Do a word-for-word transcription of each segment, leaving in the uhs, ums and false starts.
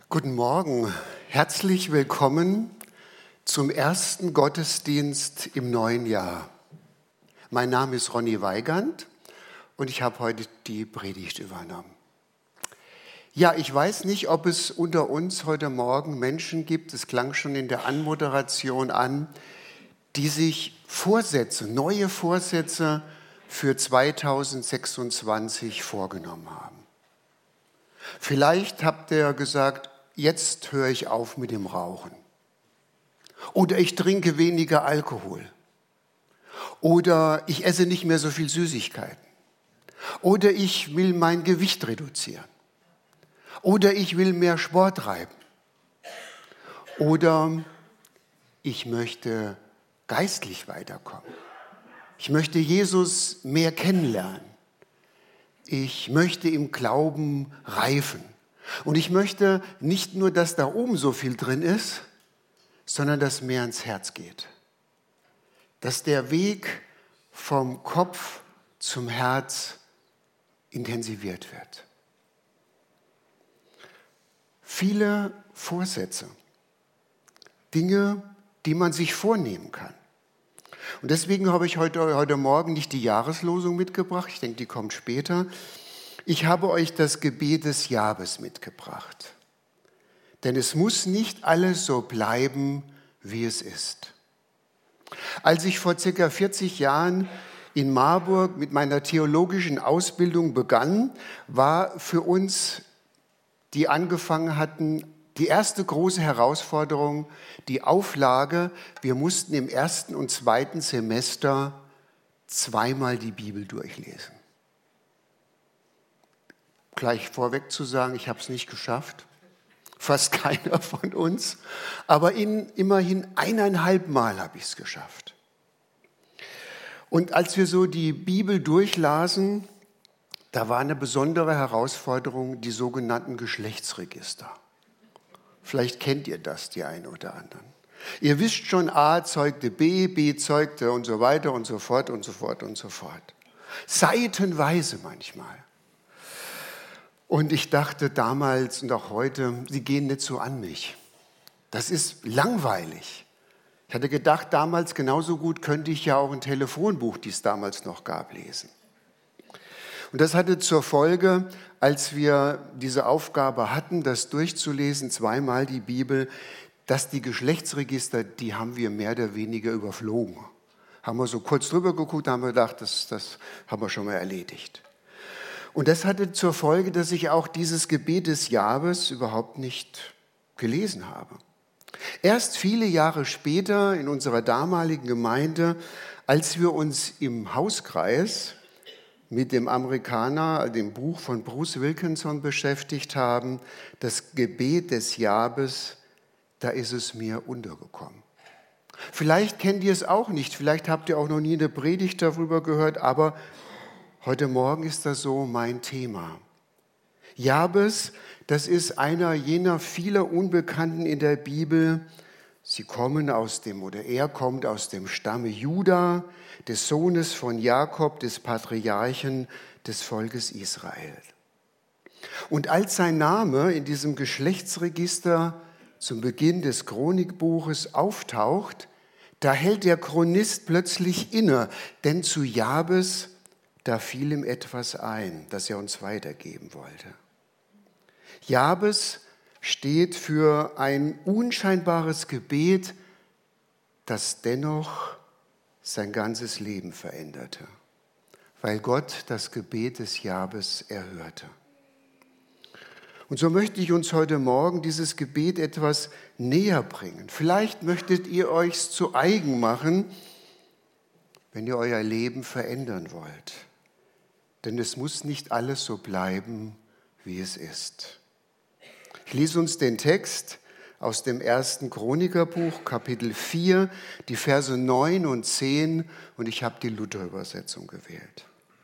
Guten Morgen, herzlich willkommen zum ersten Gottesdienst im neuen Jahr. Mein Name ist Ronny Weigand und ich habe heute die Predigt übernommen. Ja, ich weiß nicht, ob es unter uns heute Morgen Menschen gibt, es klang schon in der Anmoderation an, die sich Vorsätze, neue Vorsätze für zweitausendsechsundzwanzig vorgenommen haben. Vielleicht habt ihr gesagt, jetzt höre ich auf mit dem Rauchen. Oder ich trinke weniger Alkohol. Oder ich esse nicht mehr so viel Süßigkeiten. Oder ich will mein Gewicht reduzieren. Oder ich will mehr Sport treiben. Oder ich möchte geistlich weiterkommen. Ich möchte Jesus mehr kennenlernen. Ich möchte im Glauben reifen. Und ich möchte nicht nur, dass da oben so viel drin ist, sondern dass mehr ins Herz geht. Dass der Weg vom Kopf zum Herz intensiviert wird. Viele Vorsätze, Dinge, die man sich vornehmen kann. Und deswegen habe ich heute, heute Morgen nicht die Jahreslosung mitgebracht, ich denke, die kommt später. Ich habe euch das Gebet des Jabes mitgebracht. Denn es muss nicht alles so bleiben, wie es ist. Als ich vor circa vierzig Jahren in Marburg mit meiner theologischen Ausbildung begann, war für uns, die angefangen hatten, die erste große Herausforderung, die Auflage, wir mussten im ersten und zweiten Semester zweimal die Bibel durchlesen. Gleich vorweg zu sagen, ich habe es nicht geschafft, fast keiner von uns, aber in, immerhin eineinhalb Mal habe ich es geschafft. Und als wir so die Bibel durchlasen, da war eine besondere Herausforderung, die sogenannten Geschlechtsregister. Vielleicht kennt ihr das, die einen oder anderen. Ihr wisst schon, A zeugte B, B zeugte und so weiter und so fort und so fort und so fort. Seitenweise manchmal. Und ich dachte damals und auch heute, sie gehen nicht so an mich. Das ist langweilig. Ich hatte gedacht, damals genauso gut könnte ich ja auch ein Telefonbuch, die es damals noch gab, lesen. Und das hatte zur Folge, als wir diese Aufgabe hatten, das durchzulesen, zweimal die Bibel, dass die Geschlechtsregister, die haben wir mehr oder weniger überflogen. Haben wir so kurz drüber geguckt, haben wir gedacht, das, das haben wir schon mal erledigt. Und das hatte zur Folge, dass ich auch dieses Gebet des Jabes überhaupt nicht gelesen habe. Erst viele Jahre später in unserer damaligen Gemeinde, als wir uns im Hauskreis mit dem Amerikaner, dem Buch von Bruce Wilkinson beschäftigt haben, das Gebet des Jabes, da ist es mir untergekommen. Vielleicht kennt ihr es auch nicht, vielleicht habt ihr auch noch nie eine Predigt darüber gehört, aber heute Morgen ist das so mein Thema. Jabes, das ist einer jener vieler Unbekannten in der Bibel. Sie kommen aus dem, oder er kommt aus dem Stamme Juda, des Sohnes von Jakob, des Patriarchen des Volkes Israel. Und als sein Name in diesem Geschlechtsregister zum Beginn des Chronikbuches auftaucht, da hält der Chronist plötzlich inne, denn zu Jabes, da fiel ihm etwas ein, das er uns weitergeben wollte. Jabes steht für ein unscheinbares Gebet, das dennoch sein ganzes Leben veränderte, weil Gott das Gebet des Jabes erhörte. Und so möchte ich uns heute Morgen dieses Gebet etwas näher bringen. Vielleicht möchtet ihr euch zu eigen machen, wenn ihr euer Leben verändern wollt. Denn es muss nicht alles so bleiben, wie es ist. Ich lese uns den Text aus dem ersten Chronikerbuch, Kapitel vier, die Verse neun und zehn, und ich habe die Luther-Übersetzung gewählt.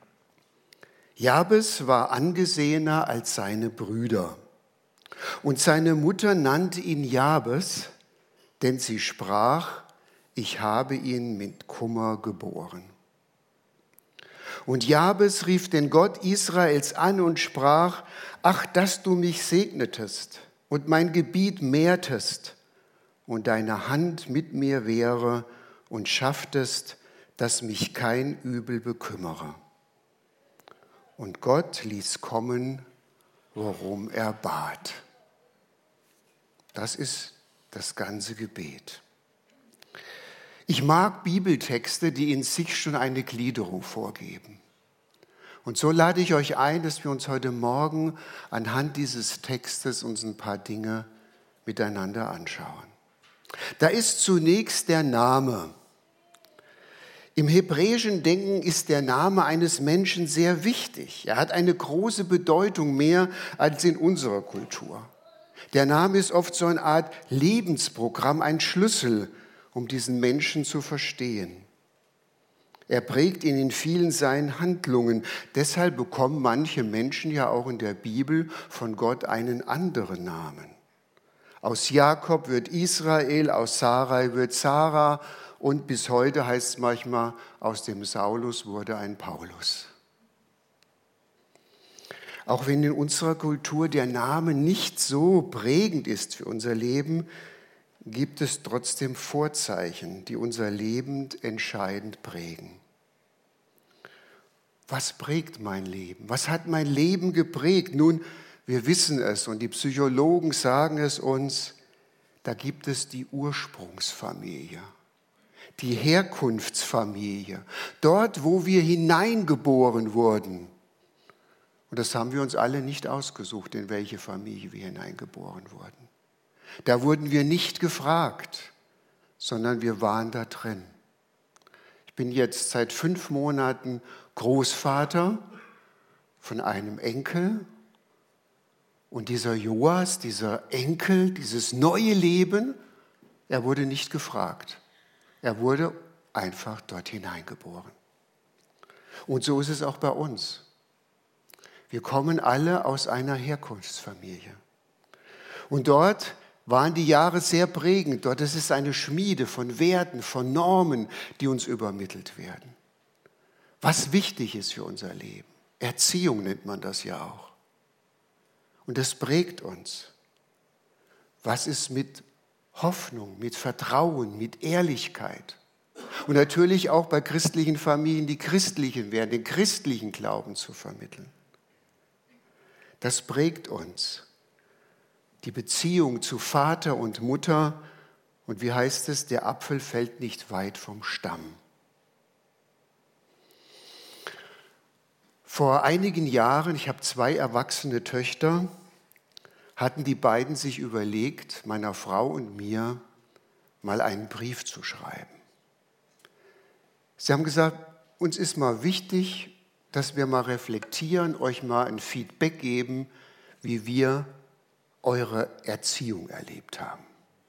Jabes war angesehener als seine Brüder, und seine Mutter nannte ihn Jabes, denn sie sprach, ich habe ihn mit Kummer geboren. Und Jabes rief den Gott Israels an und sprach, ach, dass du mich segnetest und mein Gebiet mehrtest und deine Hand mit mir wäre und schafftest, dass mich kein Übel bekümmere. Und Gott ließ kommen, worum er bat. Das ist das ganze Gebet. Ich mag Bibeltexte, die in sich schon eine Gliederung vorgeben. Und so lade ich euch ein, dass wir uns heute Morgen anhand dieses Textes uns ein paar Dinge miteinander anschauen. Da ist zunächst der Name. Im hebräischen Denken ist der Name eines Menschen sehr wichtig. Er hat eine große Bedeutung, mehr als in unserer Kultur. Der Name ist oft so eine Art Lebensprogramm, ein Schlüssel, um diesen Menschen zu verstehen. Er prägt ihn in vielen seinen Handlungen. Deshalb bekommen manche Menschen ja auch in der Bibel von Gott einen anderen Namen. Aus Jakob wird Israel, aus Sarai wird Sarah und bis heute heißt es manchmal, aus dem Saulus wurde ein Paulus. Auch wenn in unserer Kultur der Name nicht so prägend ist für unser Leben, gibt es trotzdem Vorzeichen, die unser Leben entscheidend prägen. Was prägt mein Leben? Was hat mein Leben geprägt? Nun, wir wissen es und die Psychologen sagen es uns, da gibt es die Ursprungsfamilie, die Herkunftsfamilie, dort, wo wir hineingeboren wurden. Und das haben wir uns alle nicht ausgesucht, in welche Familie wir hineingeboren wurden. Da wurden wir nicht gefragt, sondern wir waren da drin. Ich bin jetzt seit fünf Monaten Großvater von einem Enkel. Und dieser Joas, dieser Enkel, dieses neue Leben, er wurde nicht gefragt. Er wurde einfach dort hineingeboren. Und so ist es auch bei uns. Wir kommen alle aus einer Herkunftsfamilie. Und dort waren die Jahre sehr prägend. Dort ist es eine Schmiede von Werten, von Normen, die uns übermittelt werden. Was wichtig ist für unser Leben. Erziehung nennt man das ja auch. Und das prägt uns. Was ist mit Hoffnung, mit Vertrauen, mit Ehrlichkeit? Und natürlich auch bei christlichen Familien, die christlichen werden, den christlichen Glauben zu vermitteln. Das prägt uns. Die Beziehung zu Vater und Mutter. Und wie heißt es, der Apfel fällt nicht weit vom Stamm. Vor einigen Jahren, ich habe zwei erwachsene Töchter, hatten die beiden sich überlegt, meiner Frau und mir mal einen Brief zu schreiben. Sie haben gesagt, uns ist mal wichtig, dass wir mal reflektieren, euch mal ein Feedback geben, wie wir eure Erziehung erlebt haben.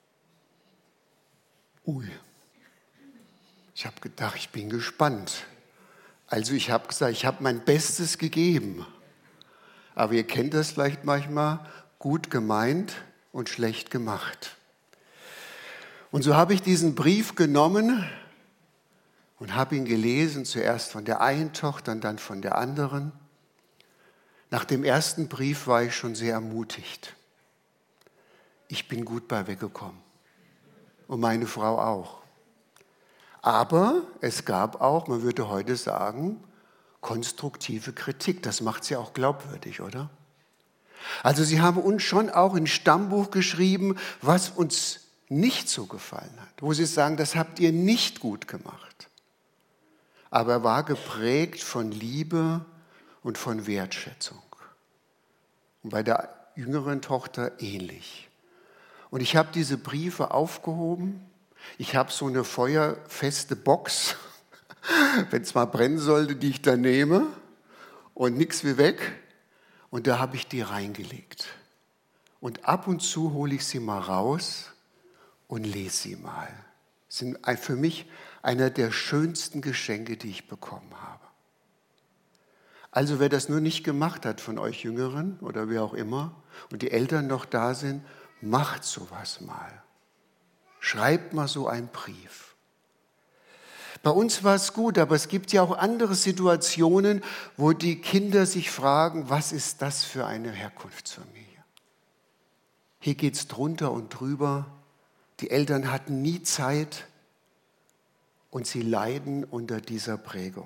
Ui, ich habe gedacht, ich bin gespannt. Also ich habe gesagt, ich habe mein Bestes gegeben. Aber ihr kennt das vielleicht manchmal, gut gemeint und schlecht gemacht. Und so habe ich diesen Brief genommen und habe ihn gelesen, zuerst von der einen Tochter und dann von der anderen. Nach dem ersten Brief war ich schon sehr ermutigt. Ich bin gut bei weggekommen und meine Frau auch. Aber es gab auch, man würde heute sagen, konstruktive Kritik. Das macht sie auch glaubwürdig, oder? Also sie haben uns schon auch ein Stammbuch geschrieben, was uns nicht so gefallen hat. Wo sie sagen, das habt ihr nicht gut gemacht. Aber er war geprägt von Liebe und von Wertschätzung. Und bei der jüngeren Tochter ähnlich. Und ich habe diese Briefe aufgehoben. Ich habe so eine feuerfeste Box, wenn es mal brennen sollte, die ich da nehme. Und nichts wie weg. Und da habe ich die reingelegt. Und ab und zu hole ich sie mal raus und lese sie mal. Das sind für mich einer der schönsten Geschenke, die ich bekommen habe. Also wer das nur nicht gemacht hat von euch Jüngeren oder wer auch immer und die Eltern noch da sind, macht sowas mal. Schreibt mal so einen Brief. Bei uns war es gut, aber es gibt ja auch andere Situationen, wo die Kinder sich fragen, was ist das für eine Herkunftsfamilie? Hier geht es drunter und drüber. Die Eltern hatten nie Zeit und sie leiden unter dieser Prägung.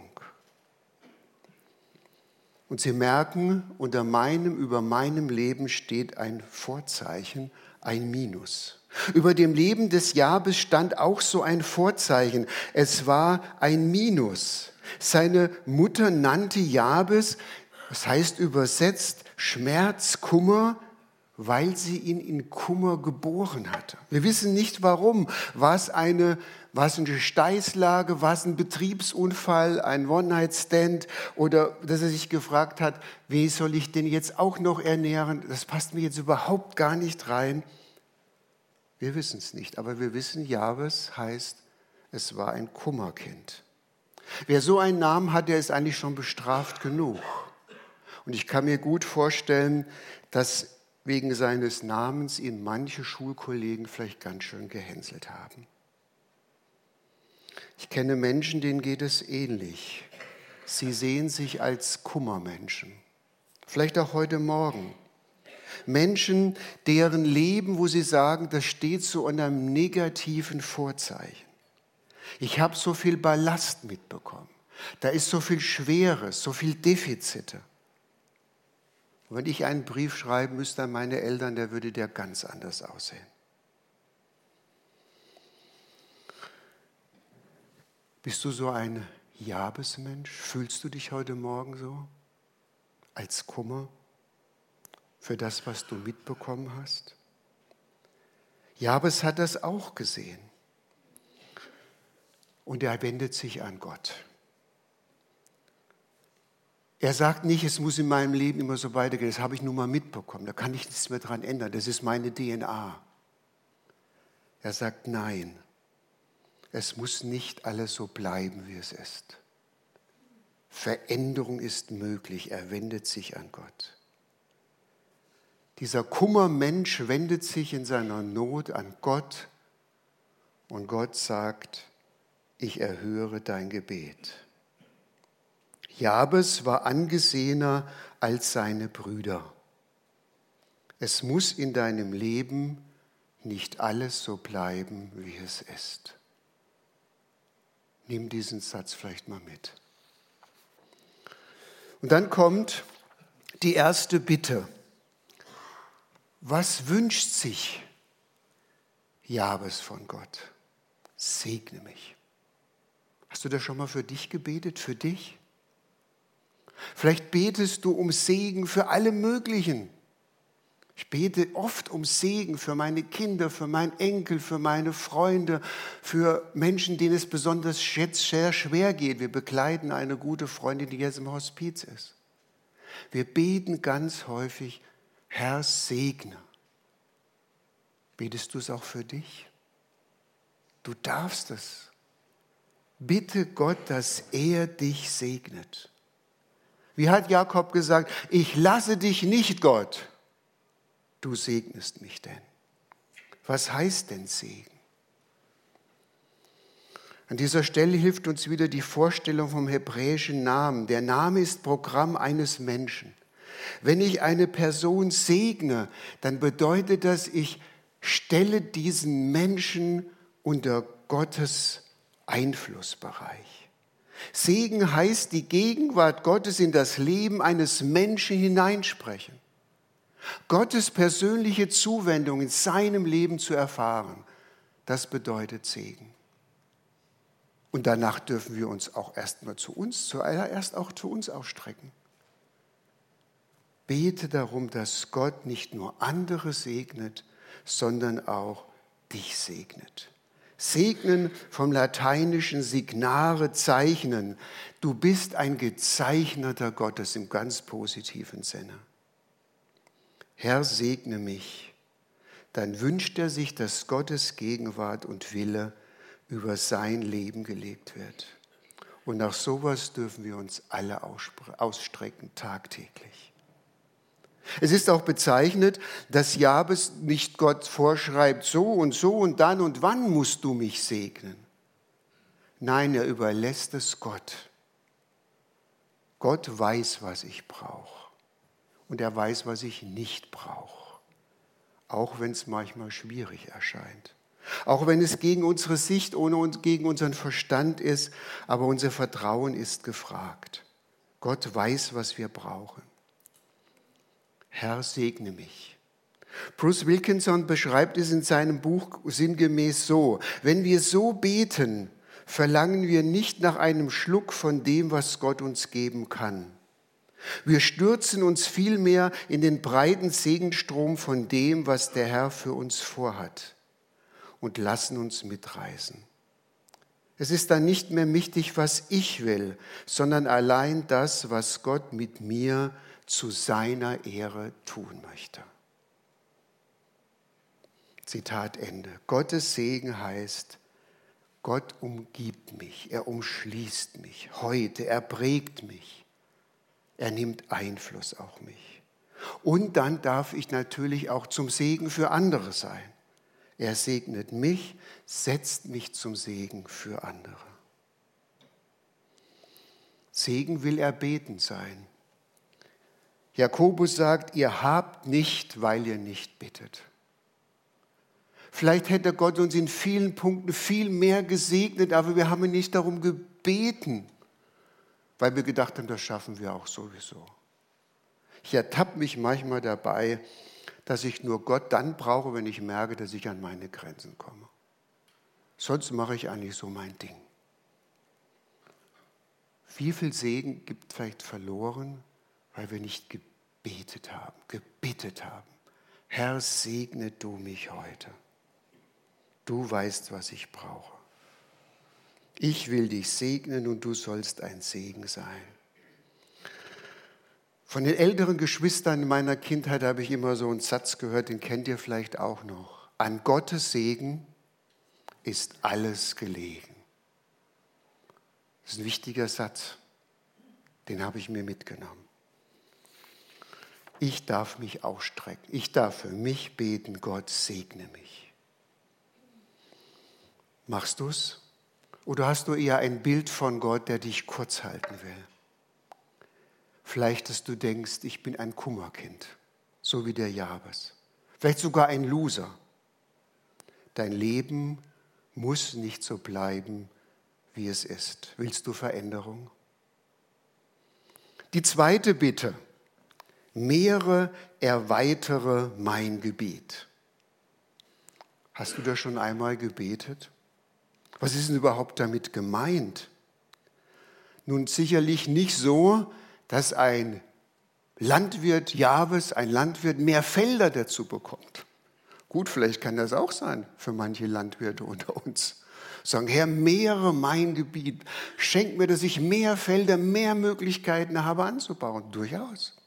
Und sie merken, unter meinem, über meinem Leben steht ein Vorzeichen, ein Minus. Über dem Leben des Jabes stand auch so ein Vorzeichen. Es war ein Minus. Seine Mutter nannte Jabes, das heißt übersetzt Schmerz, Kummer, weil sie ihn in Kummer geboren hatte. Wir wissen nicht warum. War es eine, war es eine Steißlage, war es ein Betriebsunfall, ein One-Night-Stand oder dass er sich gefragt hat, wie soll ich den jetzt auch noch ernähren? Das passt mir jetzt überhaupt gar nicht rein. Wir wissen es nicht, aber wir wissen, Jabes heißt, es war ein Kummerkind. Wer so einen Namen hat, der ist eigentlich schon bestraft genug. Und ich kann mir gut vorstellen, dass wegen seines Namens ihn manche Schulkollegen vielleicht ganz schön gehänselt haben. Ich kenne Menschen, denen geht es ähnlich. Sie sehen sich als Kummermenschen. Vielleicht auch heute Morgen. Menschen, deren Leben, wo sie sagen, das steht so unter einem negativen Vorzeichen. Ich habe so viel Ballast mitbekommen. Da ist so viel Schweres, so viel Defizite. Und wenn ich einen Brief schreiben müsste an meine Eltern, der würde der ganz anders aussehen. Bist du so ein Jabesmensch? Fühlst du dich heute Morgen so? Als Kummer für das, was du mitbekommen hast? Jabes hat das auch gesehen. Und er wendet sich an Gott. Er sagt nicht, es muss in meinem Leben immer so weitergehen, das habe ich nun mal mitbekommen, da kann ich nichts mehr dran ändern, das ist meine D N A. Er sagt, nein, es muss nicht alles so bleiben, wie es ist. Veränderung ist möglich, er wendet sich an Gott. Dieser Kummermensch wendet sich in seiner Not an Gott und Gott sagt, ich erhöre dein Gebet. Jabes war angesehener als seine Brüder. Es muss in deinem Leben nicht alles so bleiben, wie es ist. Nimm diesen Satz vielleicht mal mit. Und dann kommt die erste Bitte. Was wünscht sich Jabes von Gott? Segne mich. Hast du das schon mal für dich gebetet, für dich? Vielleicht betest du um Segen für alle möglichen. Ich bete oft um Segen für meine Kinder, für meinen Enkel, für meine Freunde, für Menschen, denen es besonders jetzt sehr schwer geht. Wir begleiten eine gute Freundin, die jetzt im Hospiz ist. Wir beten ganz häufig, Herr, segne. Betest du es auch für dich? Du darfst es. Bitte Gott, dass er dich segnet. Wie hat Jakob gesagt, ich lasse dich nicht, Gott, du segnest mich denn. Was heißt denn Segen? An dieser Stelle hilft uns wieder die Vorstellung vom hebräischen Namen. Der Name ist Programm eines Menschen. Wenn ich eine Person segne, dann bedeutet das, ich stelle diesen Menschen unter Gottes Einflussbereich. Segen heißt, die Gegenwart Gottes in das Leben eines Menschen hineinsprechen. Gottes persönliche Zuwendung in seinem Leben zu erfahren, das bedeutet Segen. Und danach dürfen wir uns auch erstmal zu uns, zuallererst auch zu uns ausstrecken. Bete darum, dass Gott nicht nur andere segnet, sondern auch dich segnet. Segnen vom lateinischen signare, zeichnen. Du bist ein Gezeichneter Gottes im ganz positiven Sinne. Herr, segne mich. Dann wünscht er sich, dass Gottes Gegenwart und Wille über sein Leben gelegt wird. Und nach sowas dürfen wir uns alle ausstrecken, tagtäglich. Es ist auch bezeichnet, dass Jabes nicht Gott vorschreibt, so und so und dann und wann musst du mich segnen. Nein, er überlässt es Gott. Gott weiß, was ich brauche. Und er weiß, was ich nicht brauche. auch wenn es manchmal schwierig erscheint. Auch wenn es gegen unsere Sicht, ohne uns, gegen unseren Verstand ist, aber unser Vertrauen ist gefragt. Gott weiß, was wir brauchen. Herr, segne mich. Bruce Wilkinson beschreibt es in seinem Buch sinngemäß so: Wenn wir so beten, verlangen wir nicht nach einem Schluck von dem, was Gott uns geben kann. Wir stürzen uns vielmehr in den breiten Segenstrom von dem, was der Herr für uns vorhat, und lassen uns mitreißen. Es ist dann nicht mehr wichtig, was ich will, sondern allein das, was Gott mit mir zu seiner Ehre tun möchte. Zitat Ende. Gottes Segen heißt, Gott umgibt mich, er umschließt mich heute, er prägt mich, er nimmt Einfluss auf mich. Und dann darf ich natürlich auch zum Segen für andere sein. Er segnet mich, setzt mich zum Segen für andere. Segen will erbeten sein. Jakobus sagt, ihr habt nicht, weil ihr nicht bittet. Vielleicht hätte Gott uns in vielen Punkten viel mehr gesegnet, aber wir haben nicht darum gebeten, weil wir gedacht haben, das schaffen wir auch sowieso. Ich ertappe mich manchmal dabei, dass ich nur Gott dann brauche, wenn ich merke, dass ich an meine Grenzen komme. Sonst mache ich eigentlich so mein Ding. Wie viel Segen gibt vielleicht verloren, weil wir nicht gebetet haben, gebittet haben. Herr, segne du mich heute. Du weißt, was ich brauche. Ich will dich segnen und du sollst ein Segen sein. Von den älteren Geschwistern in meiner Kindheit habe ich immer so einen Satz gehört, den kennt ihr vielleicht auch noch. An Gottes Segen ist alles gelegen. Das ist ein wichtiger Satz, den habe ich mir mitgenommen. Ich darf mich ausstrecken, ich darf für mich beten, Gott segne mich. Machst du es? Oder hast du eher ein Bild von Gott, der dich kurz halten will? Vielleicht, dass du denkst, ich bin ein Kummerkind, so wie der Jabes. Vielleicht sogar ein Loser. Dein Leben muss nicht so bleiben, wie es ist. Willst du Veränderung? Die zweite Bitte: Mehre, erweitere mein Gebet. Hast du das schon einmal gebetet? Was ist denn überhaupt damit gemeint? Nun sicherlich nicht so, dass ein Landwirt Jabes, ein Landwirt mehr Felder dazu bekommt. Gut, vielleicht kann das auch sein für manche Landwirte unter uns. Sagen, Herr, mehre mein Gebiet, schenk mir, dass ich mehr Felder, mehr Möglichkeiten habe anzubauen. Durchaus.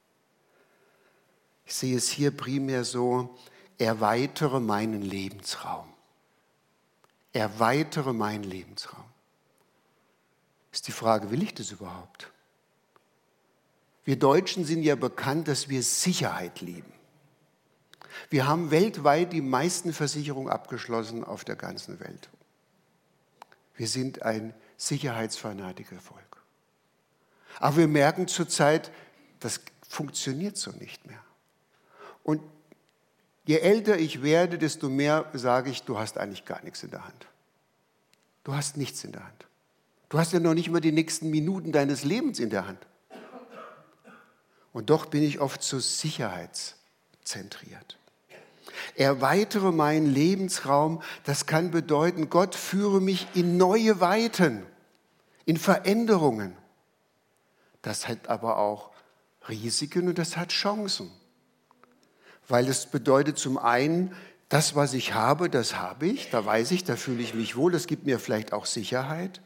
Ich sehe es hier primär so, erweitere meinen Lebensraum. Erweitere meinen Lebensraum. Ist die Frage, will ich das überhaupt? Wir Deutschen sind ja bekannt, dass wir Sicherheit lieben. Wir haben weltweit die meisten Versicherungen abgeschlossen auf der ganzen Welt. Wir sind ein Sicherheitsfanatiker-Volk. Aber wir merken zurzeit, das funktioniert so nicht mehr. Und je älter ich werde, desto mehr sage ich, du hast eigentlich gar nichts in der Hand. Du hast nichts in der Hand. Du hast ja noch nicht mal die nächsten Minuten deines Lebens in der Hand. Und doch bin ich oft so sicherheitszentriert. Erweitere meinen Lebensraum, das kann bedeuten, Gott führe mich in neue Weiten, in Veränderungen. Das hat aber auch Risiken und das hat Chancen. Weil es bedeutet zum einen, das, was ich habe, das habe ich, da weiß ich, da fühle ich mich wohl, das gibt mir vielleicht auch Sicherheit.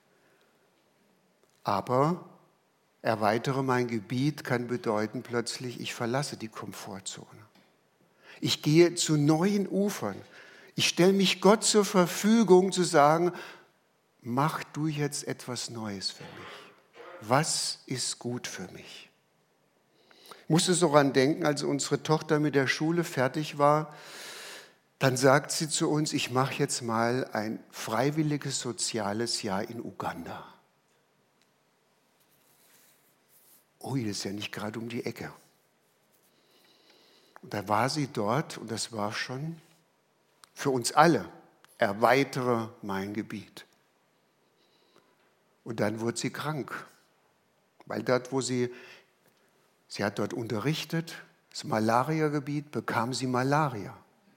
Aber erweitere mein Gebiet kann bedeuten plötzlich, ich verlasse die Komfortzone. Ich gehe zu neuen Ufern. Ich stelle mich Gott zur Verfügung, zu sagen, mach du jetzt etwas Neues für mich. Was ist gut für mich? Ich musste so daran denken, als unsere Tochter mit der Schule fertig war, dann sagt sie zu uns, ich mache jetzt mal ein freiwilliges soziales Jahr in Uganda. Ui, das ist ja nicht gerade um die Ecke. Und da war sie dort und das war schon für uns alle, erweitere mein Gebiet. Und dann wurde sie krank, weil dort, wo sie, sie hat dort unterrichtet, das Malaria-Gebiet, bekam sie Malaria.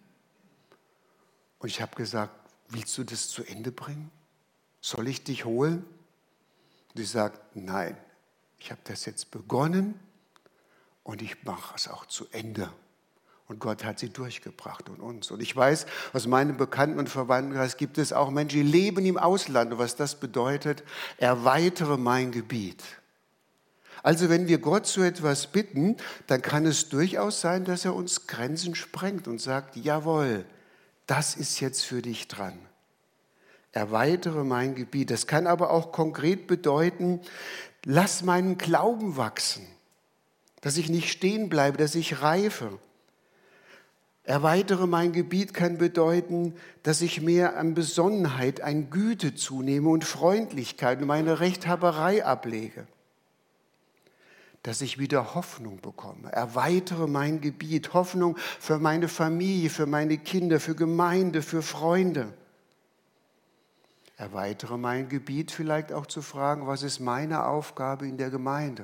Und ich habe gesagt, willst du das zu Ende bringen? Soll ich dich holen? Und sie sagt, nein, ich habe das jetzt begonnen und ich mache es auch zu Ende. Und Gott hat sie durchgebracht und uns. Und ich weiß, aus meinem Bekannten- und Verwandtenkreis gibt es auch Menschen, die leben im Ausland. Und was das bedeutet, erweitere mein Gebiet. Also wenn wir Gott so etwas bitten, dann kann es durchaus sein, dass er uns Grenzen sprengt und sagt, jawohl, das ist jetzt für dich dran. Erweitere mein Gebiet. Das kann aber auch konkret bedeuten, lass meinen Glauben wachsen, dass ich nicht stehen bleibe, dass ich reife. Erweitere mein Gebiet kann bedeuten, dass ich mehr an Besonnenheit, an Güte zunehme und Freundlichkeit und meine Rechthaberei ablege. Dass ich wieder Hoffnung bekomme. Erweitere mein Gebiet, Hoffnung für meine Familie, für meine Kinder, für Gemeinde, für Freunde. Erweitere mein Gebiet vielleicht auch zu fragen, was ist meine Aufgabe in der Gemeinde?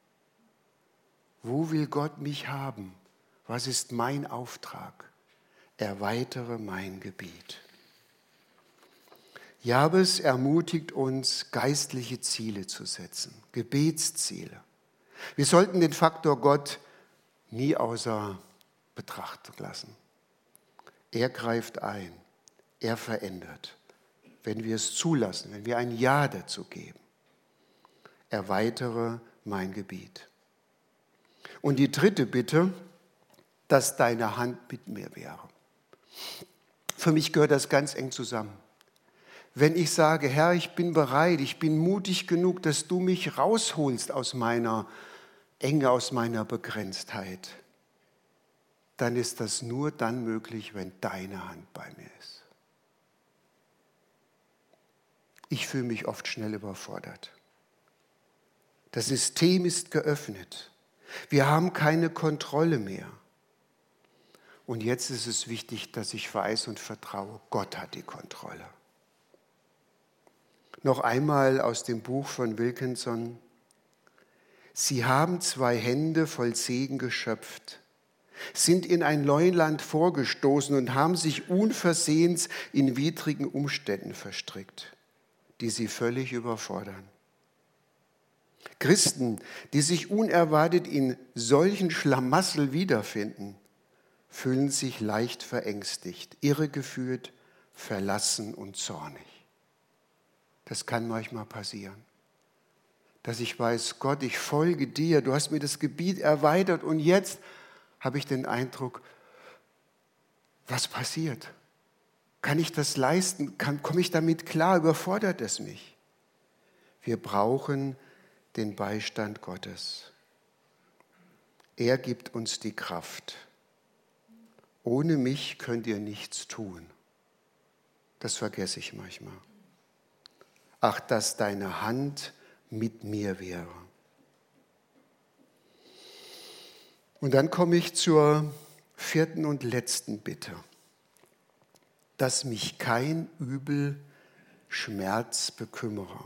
Wo will Gott mich haben? Was ist mein Auftrag? Erweitere mein Gebiet. Jabes ermutigt uns, geistliche Ziele zu setzen, Gebetsziele. Wir sollten den Faktor Gott nie außer Betracht lassen. Er greift ein, er verändert, wenn wir es zulassen, wenn wir ein Ja dazu geben. Erweitere mein Gebiet. Und die dritte Bitte, dass deine Hand mit mir wäre. Für mich gehört das ganz eng zusammen. Wenn ich sage, Herr, ich bin bereit, ich bin mutig genug, dass du mich rausholst aus meiner Enge, aus meiner Begrenztheit, dann ist das nur dann möglich, wenn deine Hand bei mir ist. Ich fühle mich oft schnell überfordert. Das System ist geöffnet. Wir haben keine Kontrolle mehr. Und jetzt ist es wichtig, dass ich weiß und vertraue, Gott hat die Kontrolle. Noch einmal aus dem Buch von Wilkinson. Sie haben zwei Hände voll Segen geschöpft, sind in ein Neuland vorgestoßen und haben sich unversehens in widrigen Umständen verstrickt, die sie völlig überfordern. Christen, die sich unerwartet in solchen Schlamassel wiederfinden, fühlen sich leicht verängstigt, irregeführt, verlassen und zornig. Das kann manchmal passieren, dass ich weiß, Gott, ich folge dir, du hast mir das Gebiet erweitert und jetzt habe ich den Eindruck, was passiert? Kann ich das leisten? Kann, komme ich damit klar? Überfordert es mich? Wir brauchen den Beistand Gottes. Er gibt uns die Kraft. Ohne mich könnt ihr nichts tun. Das vergesse ich manchmal. Ach, dass deine Hand mit mir wäre. Und dann komme ich zur vierten und letzten Bitte. Dass mich kein Übel, Schmerz bekümmere.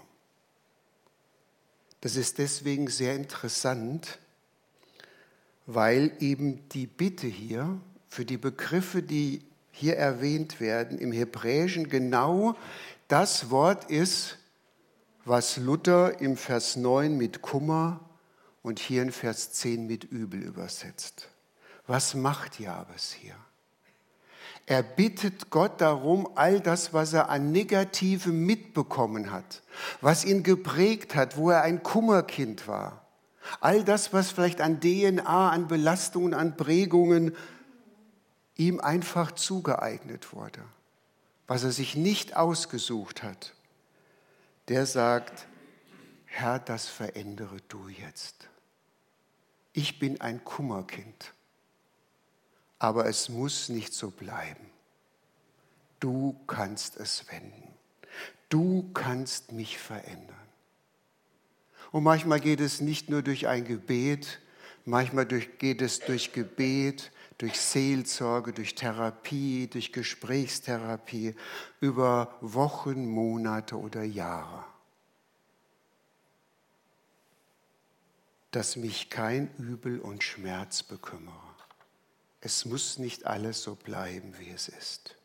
Das ist deswegen sehr interessant, weil eben die Bitte hier für die Begriffe, die hier erwähnt werden, im Hebräischen genau das Wort ist, was Luther im Vers neun mit Kummer und hier in Vers zehn mit Übel übersetzt. Was macht Jabes hier? Er bittet Gott darum, all das, was er an Negativem mitbekommen hat, was ihn geprägt hat, wo er ein Kummerkind war, all das, was vielleicht an D N A, an Belastungen, an Prägungen ihm einfach zugeeignet wurde, was er sich nicht ausgesucht hat, der sagt, Herr, das verändere du jetzt. Ich bin ein Kummerkind, aber es muss nicht so bleiben. Du kannst es wenden. Du kannst mich verändern. Und manchmal geht es nicht nur durch ein Gebet, manchmal geht es durch Gebet, durch Seelsorge, durch Therapie, durch Gesprächstherapie, über Wochen, Monate oder Jahre. Dass mich kein Übel und Schmerz bekümmere. Es muss nicht alles so bleiben, wie es ist.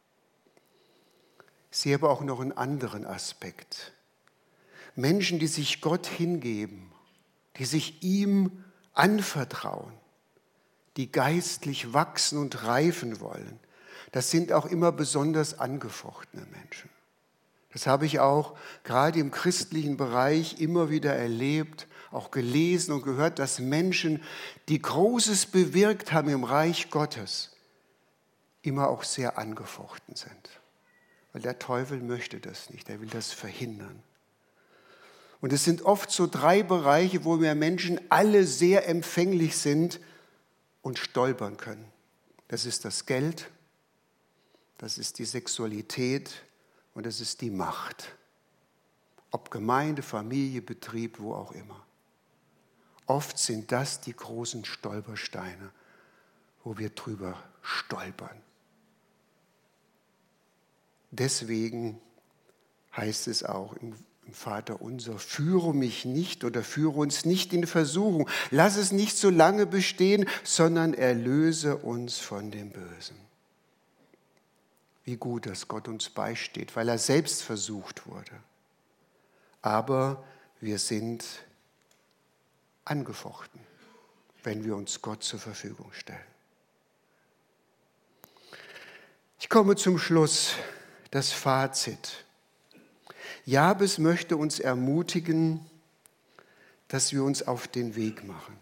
Ich sehe aber auch noch einen anderen Aspekt. Menschen, die sich Gott hingeben, die sich ihm anvertrauen, die geistlich wachsen und reifen wollen, das sind auch immer besonders angefochtene Menschen. Das habe ich auch gerade im christlichen Bereich immer wieder erlebt, auch gelesen und gehört, dass Menschen, die Großes bewirkt haben im Reich Gottes, immer auch sehr angefochten sind. Weil der Teufel möchte das nicht, er will das verhindern. Und es sind oft so drei Bereiche, wo wir Menschen alle sehr empfänglich sind und stolpern können. Das ist das Geld, das ist die Sexualität und das ist die Macht. Ob Gemeinde, Familie, Betrieb, wo auch immer. Oft sind das die großen Stolpersteine, wo wir drüber stolpern. Deswegen heißt es auch im Vater unser, führe mich nicht oder führe uns nicht in Versuchung. Lass es nicht so lange bestehen, sondern erlöse uns von dem Bösen. Wie gut, dass Gott uns beisteht, weil er selbst versucht wurde. Aber wir sind angefochten, wenn wir uns Gott zur Verfügung stellen. Ich komme zum Schluss, das Fazit. Jabes möchte uns ermutigen, dass wir uns auf den Weg machen.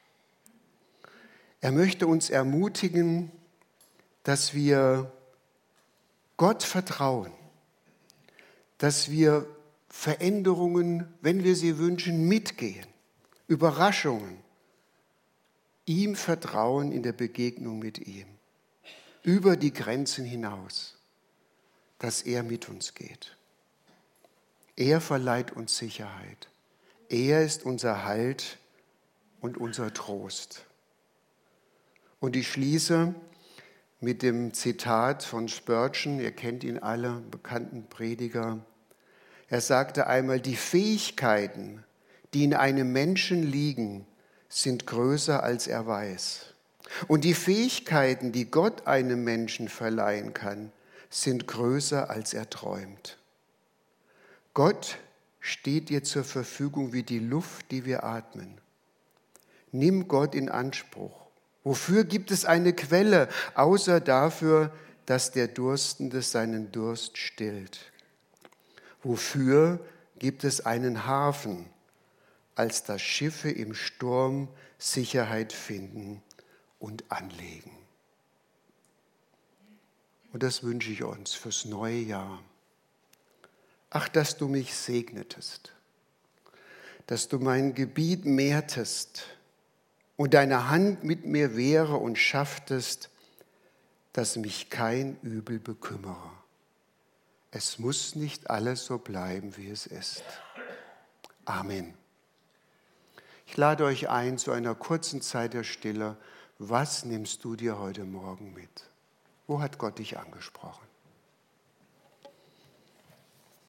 Er möchte uns ermutigen, dass wir Gott vertrauen, dass wir Veränderungen, wenn wir sie wünschen, mitgehen, Überraschungen, ihm vertrauen in der Begegnung mit ihm, über die Grenzen hinaus, dass er mit uns geht. Er verleiht uns Sicherheit. Er ist unser Halt und unser Trost. Und ich schließe mit dem Zitat von Spurgeon, ihr kennt ihn alle, bekannten Prediger. Er sagte einmal, die Fähigkeiten, die in einem Menschen liegen, sind größer, als er weiß. Und die Fähigkeiten, die Gott einem Menschen verleihen kann, sind größer, als er träumt. Gott steht dir zur Verfügung wie die Luft, die wir atmen. Nimm Gott in Anspruch. Wofür gibt es eine Quelle, außer dafür, dass der Durstende seinen Durst stillt? Wofür gibt es einen Hafen, als dass Schiffe im Sturm Sicherheit finden und anlegen? Und das wünsche ich uns fürs neue Jahr. Ach, dass du mich segnetest, dass du mein Gebiet mehrtest und deine Hand mit mir wäre und schafftest, dass mich kein Übel bekümmere. Es muss nicht alles so bleiben, wie es ist. Amen. Ich lade euch ein zu einer kurzen Zeit der Stille. Was nimmst du dir heute Morgen mit? Wo hat Gott dich angesprochen?